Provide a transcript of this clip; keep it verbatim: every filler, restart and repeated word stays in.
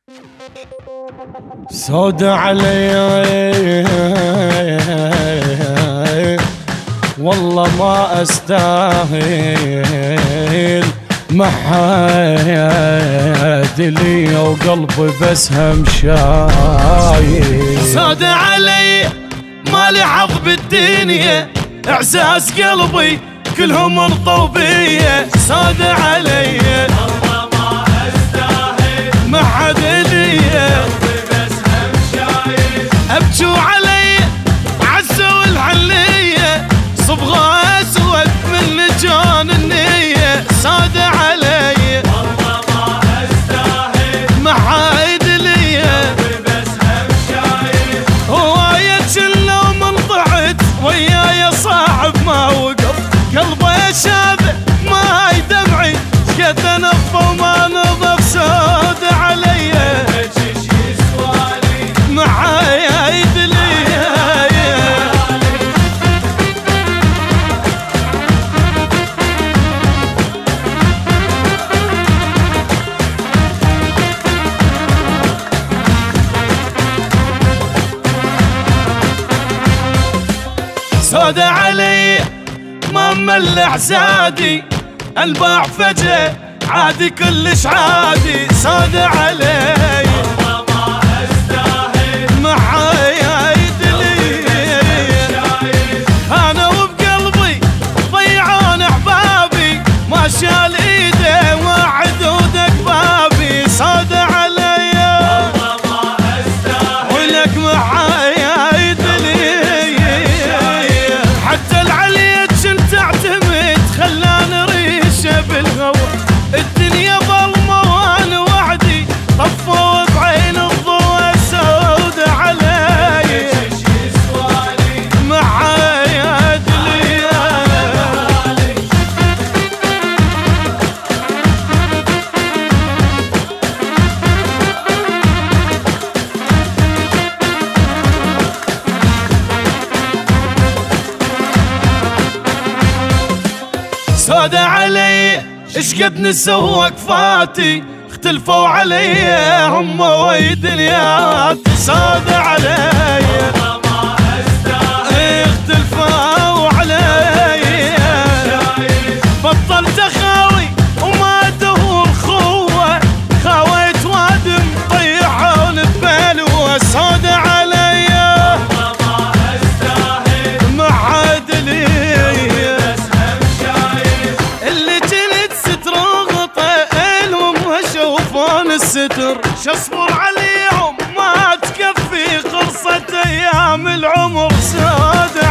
سود علي والله ما استاهل، محاد لي وقلبي بس هم شايل. سود علي مالي حظ بالدنيا، اعزاز قلبي كلهم انطوا بيا. سود علي والله ما استاهل، محد لي قلبي بس هم شايل. ابجوا علي عزوا الحليه، صبغه اسود من لجان النيه. سود علي والله ما استاهل، محد لي قلبي بس هم شايل. هوايه لو من ضعت وياي صاحب ما وقف، قلبي شاذ ما دمعي شقد نف وما نظف. سود علي محايد لي. سود علي ما ملح زادي، الباع فجأة عادي كلش عادي. سود علي والله ما استاهل، محايد لي. انا وبقلبي ضيعون احبابي، ما شال ايده واحد ودق بابي. سود علي والله ما استاهل، ولك محايد لي. حتى العليا كنت اعتمد، خلاني ريشه بالهوى. الدنيا ظلمه وانا وحدي، طفوا بعين الضوء. سود علي محايد لي. سود علي اشقد نسوا وقفاتي، اختلفوا علي هم ويدنياتي. سود علي والله ما استاهل، اختلفوا علي. بطلت اخاوي وما دور خوه، خاويت وادم طيحون ببلوه. سود علي والله ما استاهل، محد لي. الستر شصبر عليهم ما تكفي خلصت ايام العمر. سود